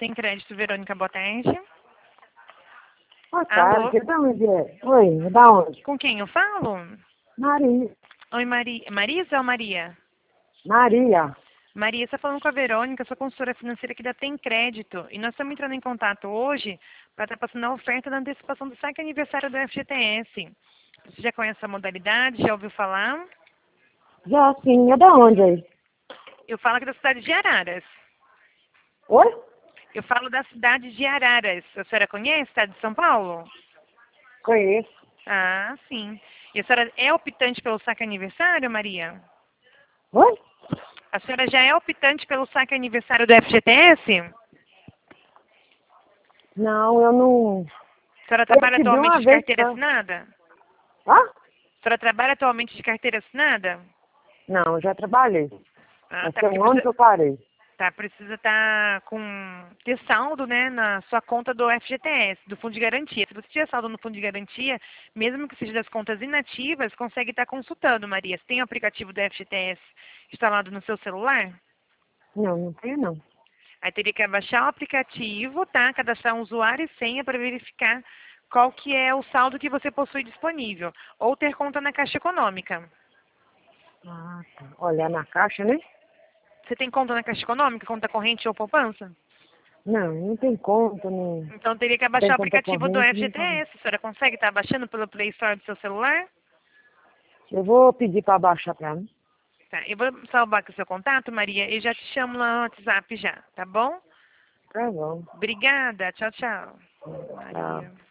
Tem crédito, Verônica, boa tarde. Boa Alô? tarde, da onde é? Oi, da onde? Com quem eu falo? Maria. Oi, Marisa ou Maria? Maria. Maria, você está falando com a Verônica, sou consultora financeira aqui da Tem Crédito. E nós estamos entrando em contato hoje para estar passando a oferta da antecipação do saque aniversário do FGTS. Você já conhece a modalidade? Já ouviu falar? Já sim, é da onde aí? Eu falo aqui da cidade de Araras. Oi? Eu falo da cidade de Araras. A senhora conhece a cidade de São Paulo? Conheço. Ah, sim. E a senhora é optante pelo saque aniversário, Maria? Oi? A senhora já é optante pelo saque aniversário do FGTS? Não, eu não... A senhora Eu trabalha recebi atualmente uma de vez carteira só. assinada? Hã? A senhora trabalha atualmente de carteira assinada? Não, já trabalhei. Ah, Mas tá, tem porque um ano que eu parei. precisa estar ter saldo, né, na sua conta do FGTS, do Fundo de Garantia. Se você tiver saldo no Fundo de Garantia, mesmo que seja das contas inativas, consegue estar consultando, Maria. Você tem o aplicativo do FGTS instalado no seu celular? Não, não tenho não. Aí teria que baixar o aplicativo, tá? Cadastrar um usuário e senha para verificar qual que é o saldo que você possui disponível. Ou ter conta na Caixa Econômica. Ah, tá. Olhar na caixa, né? Você tem conta na Caixa Econômica, conta corrente ou poupança? Não, não tem conta, não Então teria que tem baixar o conta aplicativo do corrente, não tem. FGTS. A senhora consegue estar baixando pelo Play Store do seu celular? Eu vou pedir pra baixar pra mim. Tá, eu vou salvar aqui o seu contato, Maria, e já te chamo lá no WhatsApp já, tá bom? Tá bom. Obrigada, tchau, tchau. Tchau. Maria.